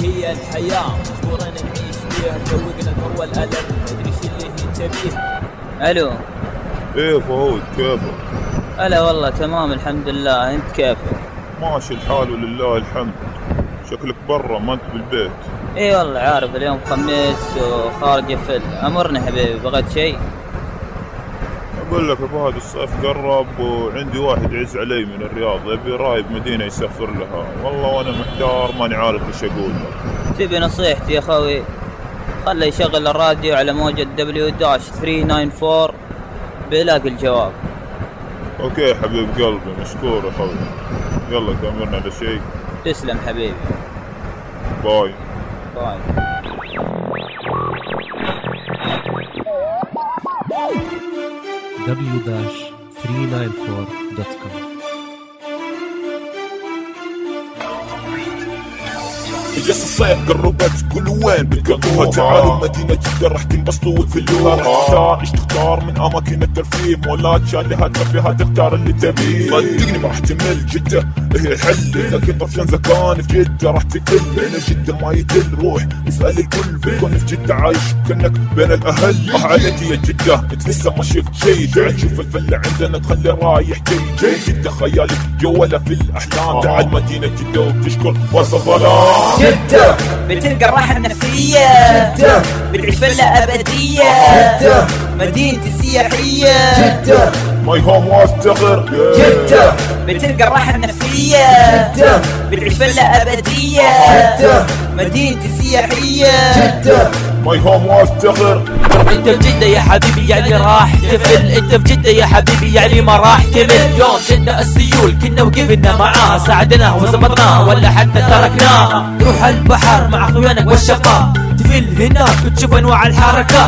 هي الحياة مجبورين نعيش فيها، مذوقنا ثروة الألم مدري شو اللي انت بيه. الو. ايه فهود كيفك؟ هلا والله تمام الحمد لله، انت كيفك؟ ماشي الحال ولله الحمد. شكلك برا ما انت بالبيت. ايه والله عارف اليوم خميس وخارج يفل. امرني حبيبي، بغيت شيء؟ اقول لك يا فهد الصيف قرب وعندي واحد يعز علي من الرياض يبي رايب مدينة يسافر لها، والله وانا محتار ماني عارف ايش اقول له. تبي نصيحتي يا خوي؟ خله يشغل الراديو على موجة W-394 بيلاقي الجواب. اوكي حبيب قلبي مشكور يا خوي. يلا تأمرنا على شيء. تسلم حبيبي. باي باي. W-394.com. جس الصيف قربت كل وين بتقضوها، تعالوا مدينة جدة راح تنبسطوا وتفلوها. راح تختار ايش تختار من اماكن الترفيه، مولات شاليها ترفيها تختار اللي تبيه. صدقني ما راح تمل جدة هي الحل، اذا كنت طفشان زكان في جدة راح تكل. بين جدة ما يدل روح اسأل الكل، بتكون في جدة عايش كأنك بين الاهل. راح عليك يا جدة انت لسه ما شفت شي، تعال شوف الفلة عندنا تخلي رايح جاي. جدة خيالك جوالة في الاحلام، تعال مدينة جدة وبتشكر ورص الظلام. جدة بتلقى الراحة النفسية، جدة بتعيش فلة أبدية، جدة مدينتي السياحية، جدة ماي هوم وافتخر. جدة بتلقى الراحة النفسية، جدة بتعيش فلة أبدية، جدة مدينتي السياحية، جدة ماي هوم وافتخر. انت بجدة يا حبيبي يعني راح تفل، انت بجدة يا حبيبي يعني ما راح تمل. يوم جدنا السيول كنا وقفنا معاها، ساعدناها وزبطناها ولا حتى تركناها. تروح البحر مع اخوانك والشقاء، تفل هناك وتشوف انواع الحركات.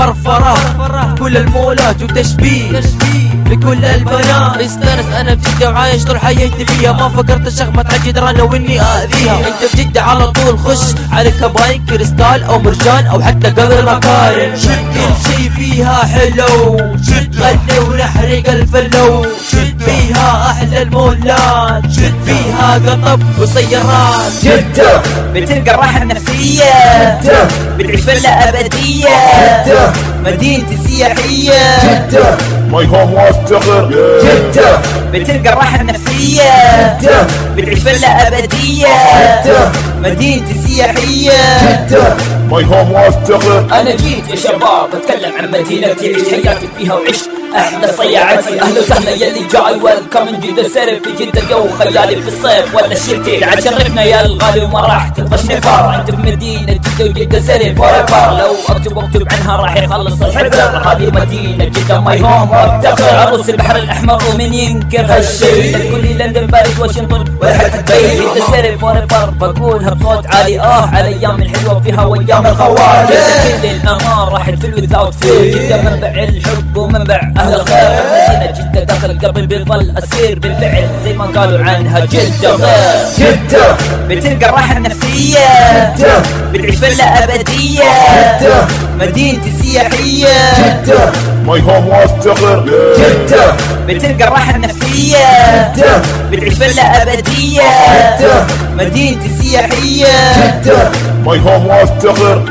فرفرات كل المولات وتشبيه لكل البنات. استانس انا بجدة وعايش طول حياتي فيها، ما فكرت اشخبط على جدران واني اذيها. انت بجدة على طول خش على كباين كريستال او مرجان او حتى قبل مكارم. كل شي فيها حلو، غني ونحرق الفلو. فيها احلى المولات، فيها قطب وسيارات. جدة بتلقى الراحة النفسية، جدة بتعيش فلة أبدية، جدة مدينتي السياحية، جدة ماي هوم وافتخر. جدة بتلقى الراحة النفسية، جدة بتعيش فلة أبدية، جدة مدينتي السياحية، جدة ماي هوم وافتخر. أنا جيت يا شباب أتكلم عن مدينتي، عيش حياتك فيها وعيش أحلى صياعتي. أهلا وسهلا يلي جاي ويلكم من جدة. سرب في جدة جو خيالي في الصيف ولا الشتي، عاد شرفنا يا الغالي وما راح تلقاش نفار. أنت في مدينة جدة وجدة سرب فور، لو أكتب عنها راح يخلص الحبر. هذه مدينة جدة ماي هوم وافتخر، عروس البحر الأحمر ومن ينكر هالشي. تقول لي لندن باريس واشنطن ولا حتى دبي، جدة سرب فور بقولها بصوت عالي. على الأيام الحلوة فيها وأيام الخوارج. كل الأمان راح تفل وذاوت فيه. جدة منبع الحب ومنبع أهل الخير، مدينة جدة داخل القلب بيظل أسير بالفعل زي ما قالوا عنها جدة غير. جدة بتلقى الراحة النفسية، جدة بتعيش فلة أبدية، جدة مدينتي السياحية، جدة ماي هوم وافتخر. جدة بتلقى الراحة النفسية، جدة بتعيش فلة أبدية، جدة مدينتي السياحية، جدة ماي هوم وافتخر.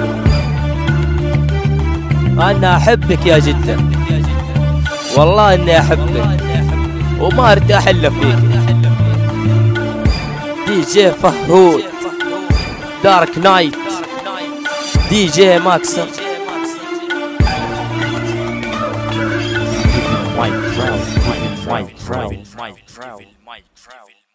أنا أحبك يا جدة، والله إني أحبك وما ارتاح إلا فيك. دي جي فهود، دارك نايت، دي جي ماكسر. White Crown.